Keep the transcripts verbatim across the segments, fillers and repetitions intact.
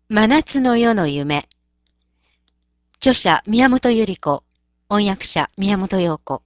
真夏の夜の夢。著者宮本百合子。翻訳者宮本陽子。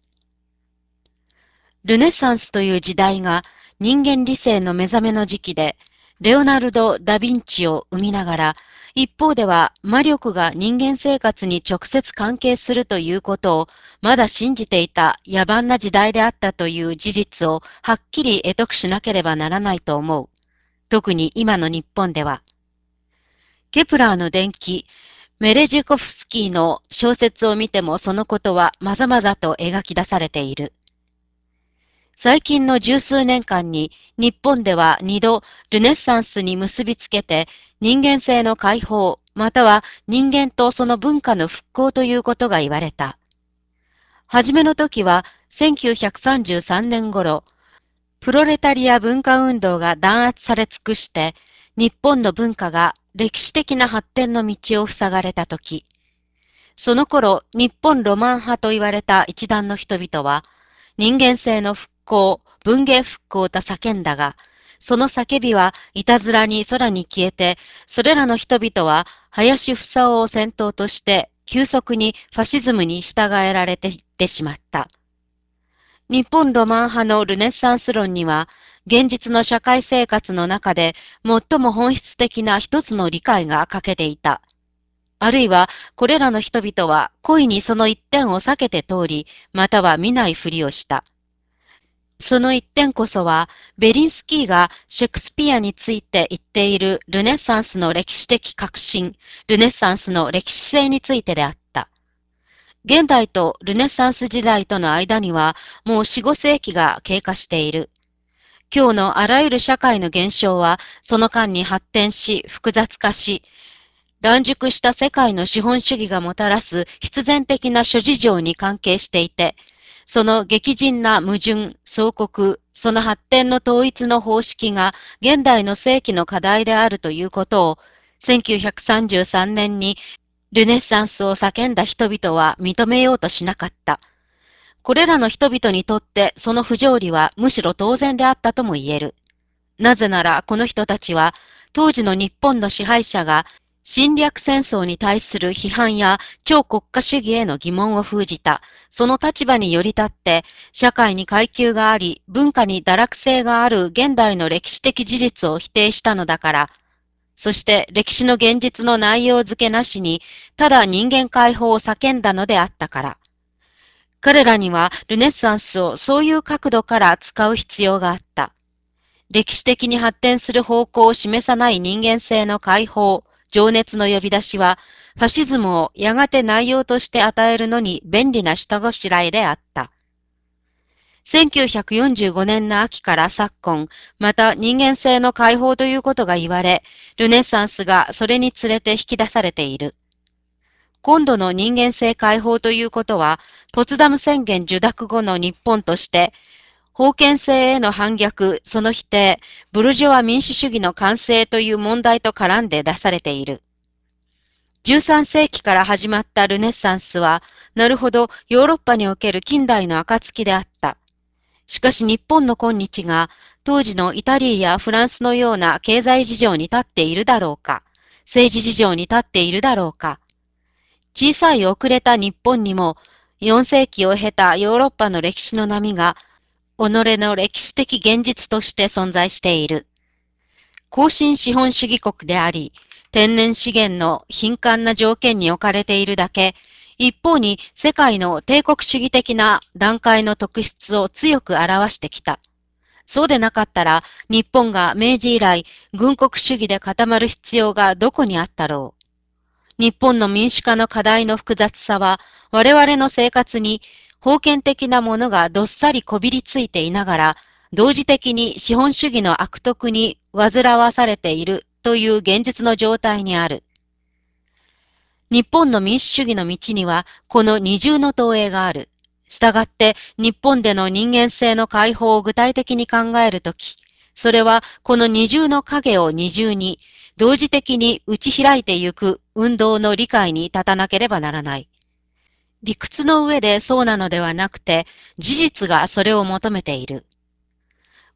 ルネサンスという時代が人間理性の目覚めの時期で、レオナルド・ダ・ヴィンチを生みながら、一方では魔力が人間生活に直接関係するということをまだ信じていた野蛮な時代であったという事実をはっきり得得しなければならないと思う。特に今の日本では。ケプラーの伝記、メレジコフスキーの小説を見てもそのことはまざまざと描き出されている。最近の十数年間に日本では二度ルネッサンスに結びつけて人間性の解放または人間とその文化の復興ということが言われた。はじめの時はせんきゅうひゃくさんじゅうさんねん頃、プロレタリア文化運動が弾圧され尽くして日本の文化が歴史的な発展の道を塞がれた時、その頃、日本ロマン派と言われた一団の人々は、人間性の復興、文芸復興と叫んだが、その叫びはいたずらに空に消えて、それらの人々は林房夫を先頭として急速にファシズムに従えられていってしまった。日本ロマン派のルネッサンス論には、現実の社会生活の中で最も本質的な一つの理解が欠けていた。あるいは、これらの人々は故意にその一点を避けて通り、または見ないふりをした。その一点こそは、ベリンスキーがシェクスピアについて言っているルネッサンスの歴史的革新、ルネッサンスの歴史性についてであった。現代とルネッサンス時代との間には、もう四五世紀が経過している。今日のあらゆる社会の現象は、その間に発展し、複雑化し、乱熟した世界の資本主義がもたらす必然的な諸事情に関係していて、その激甚な矛盾、相国、その発展の統一の方式が現代の世紀の課題であるということを、せんきゅうひゃくさんじゅうさんねんにルネッサンスを叫んだ人々は認めようとしなかった。これらの人々にとってその不条理はむしろ当然であったとも言える。なぜならこの人たちは当時の日本の支配者が侵略戦争に対する批判や超国家主義への疑問を封じた、その立場により立って、社会に階級があり、文化に堕落性がある現代の歴史的事実を否定したのだから、そして歴史の現実の内容付けなしに、ただ人間解放を叫んだのであったから。彼らにはルネッサンスをそういう角度から使う必要があった。歴史的に発展する方向を示さない人間性の解放、情熱の呼び出しは、ファシズムをやがて内容として与えるのに便利な下ごしらえであった。せんきゅうひゃくよんじゅうごねんの秋から昨今、また人間性の解放ということが言われ、ルネッサンスがそれにつれて引き出されている。今度の人間性解放ということは、ポツダム宣言受諾後の日本として、封建制への反逆、その否定、ブルジョワ民主主義の完成という問題と絡んで出されている。じゅうさん世紀から始まったルネッサンスは、なるほどヨーロッパにおける近代の暁であった。しかし日本の今日が、当時のイタリーやフランスのような経済事情に立っているだろうか、政治事情に立っているだろうか。小さい遅れた日本にも、よん世紀を経たヨーロッパの歴史の波が、己の歴史的現実として存在している。後進資本主義国であり、天然資源の貧寒な条件に置かれているだけ、一方に世界の帝国主義的な段階の特質を強く表してきた。そうでなかったら、日本が明治以来、軍国主義で固まる必要がどこにあったろう。日本の民主化の課題の複雑さは、我々の生活に封建的なものがどっさりこびりついていながら、同時的に資本主義の悪徳に煩わされているという現実の状態にある。日本の民主主義の道には、この二重の投影がある。したがって、日本での人間性の解放を具体的に考えるとき、それはこの二重の影を二重に、同時的に打ち開いてゆく運動の理解に立たなければならない。理屈の上でそうなのではなくて、事実がそれを求めている。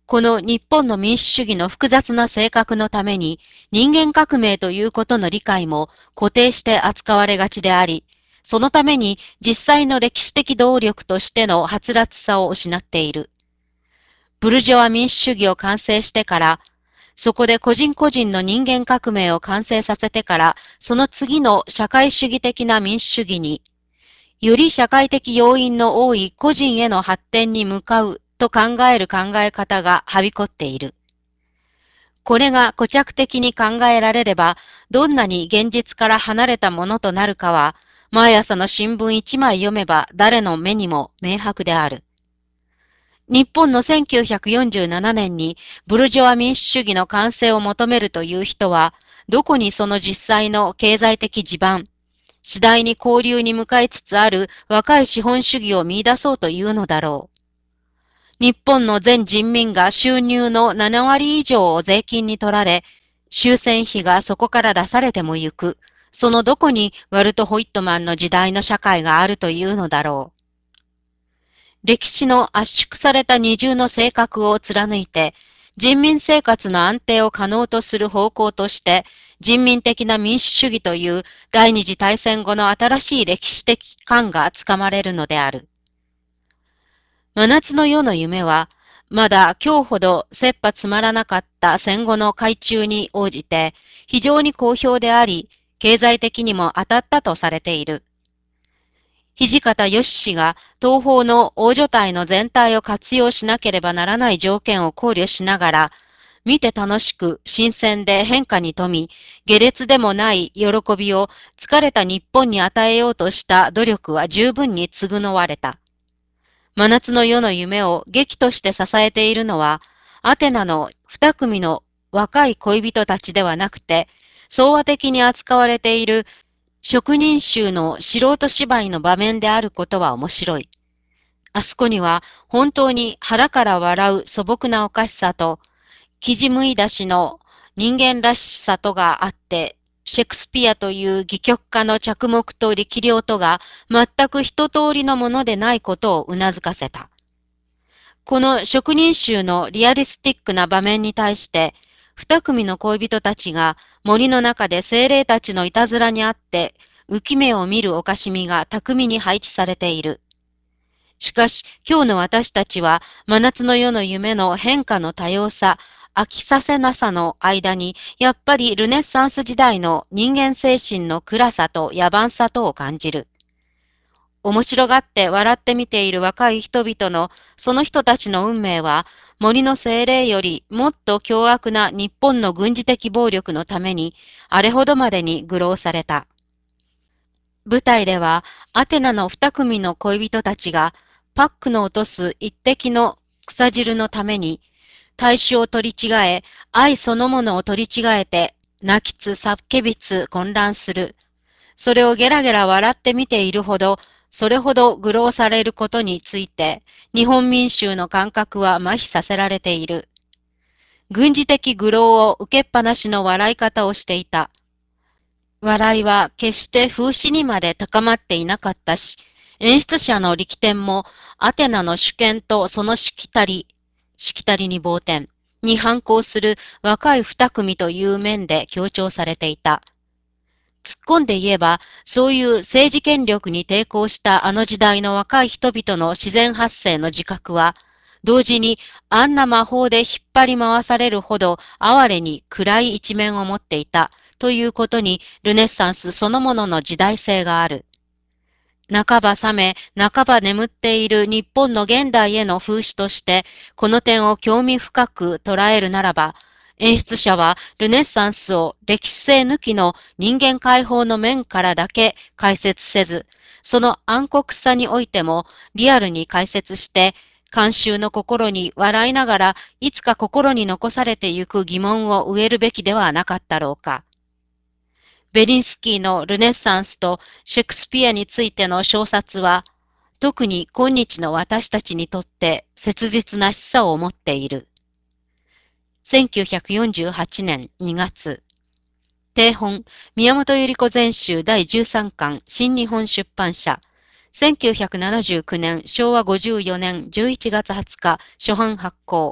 この日本の民主主義の複雑な性格のために、人間革命ということの理解も固定して扱われがちであり、そのために実際の歴史的動力としてのはつらつさを失っている。ブルジョア民主主義を完成してから、そこで個人個人の人間革命を完成させてから、その次の社会主義的な民主主義に、より社会的要因の多い個人への発展に向かうと考える考え方がはびこっている。これが固着的に考えられれば、どんなに現実から離れたものとなるかは、毎朝の新聞一枚読めば誰の目にも明白である。日本のせんきゅうひゃくよんじゅうななねんにブルジョア民主主義の完成を求めるという人は、どこにその実際の経済的地盤、次第に交流に向かいつつある若い資本主義を見出そうというのだろう。日本の全人民が収入のななわり以上を税金に取られ、終戦費がそこから出されてもゆく。そのどこにワルト・ホイットマンの時代の社会があるというのだろう。歴史の圧縮された二重の性格を貫いて、人民生活の安定を可能とする方向として、人民的な民主主義という第二次大戦後の新しい歴史的観がつかまれるのである。真夏の夜の夢は、まだ今日ほど切羽詰まらなかった戦後の海中に応じて、非常に好評であり、経済的にも当たったとされている。土方義氏が東方の大所帯の全体を活用しなければならない条件を考慮しながら、見て楽しく新鮮で変化に富み、下劣でもない喜びを疲れた日本に与えようとした努力は十分に償われた。真夏の夜の夢を劇として支えているのは、アテナの二組の若い恋人たちではなくて、総和的に扱われている職人衆の素人芝居の場面であることは面白い。あそこには本当に腹から笑う素朴なおかしさと、生地むい出しの人間らしさとがあって、シェクスピアという戯曲家の着目と力量とが全く一通りのものでないことを頷かせた。この職人衆のリアリスティックな場面に対して、二組の恋人たちが森の中で精霊たちのいたずらにあって、浮き目を見るおかしみが巧みに配置されている。しかし、今日の私たちは、真夏の夜の夢の変化の多様さ、飽きさせなさの間に、やっぱりルネッサンス時代の人間精神の暗さと野蛮さとを感じる。面白がって笑って見ている若い人々の、その人たちの運命は、森の精霊よりもっと凶悪な日本の軍事的暴力のために、あれほどまでに愚弄された。舞台では、アテナの二組の恋人たちが、パックの落とす一滴の草汁のために、大衆を取り違え、愛そのものを取り違えて、泣きつ、叫びつ、混乱する。それをゲラゲラ笑って見ているほど、それほど愚弄されることについて、日本民衆の感覚は麻痺させられている。軍事的愚弄を受けっぱなしの笑い方をしていた。笑いは決して風刺にまで高まっていなかったし、演出者の力点もアテナの主権とそのしきたり、しきたりに傍点に反抗する若い二組という面で強調されていた。突っ込んで言えば、そういう政治権力に抵抗したあの時代の若い人々の自然発生の自覚は、同時にあんな魔法で引っ張り回されるほど哀れに暗い一面を持っていたということにルネッサンスそのものの時代性がある。半ば覚め、半ば眠っている日本の現代への風刺として、この点を興味深く捉えるならば、演出者はルネッサンスを歴史性抜きの人間解放の面からだけ解説せず、その暗黒さにおいてもリアルに解説して、観衆の心に笑いながらいつか心に残されてゆく疑問を植えるべきではなかったろうか。ベリンスキーのルネッサンスとシェクスピアについての小説は、特に今日の私たちにとって切実な示唆を持っている。せんきゅうひゃくよんじゅうはちねんにがつ、定本、宮本百合子全集だいじゅうさんかん、新日本出版社、せんきゅうひゃくななじゅうきゅうねん、しょうわごじゅうよねんじゅういちがつはつか、初版発行、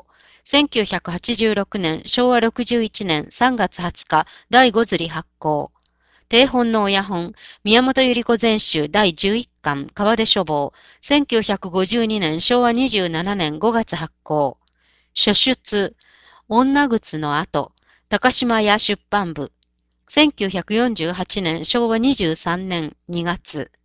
せんきゅうひゃくはちじゅうろくねん、昭和ろくじゅういちねんさんがつはつか、だいご釣り発行。定本の親本、宮本百合子全集だいじゅういっかん、川出書房、せんきゅうひゃくごじゅうにねん、昭和にじゅうななねんごがつ発行。書出、女靴の後、高島屋出版部、せんきゅうひゃくよんじゅうはちねん、昭和にじゅうさんねんにがつ。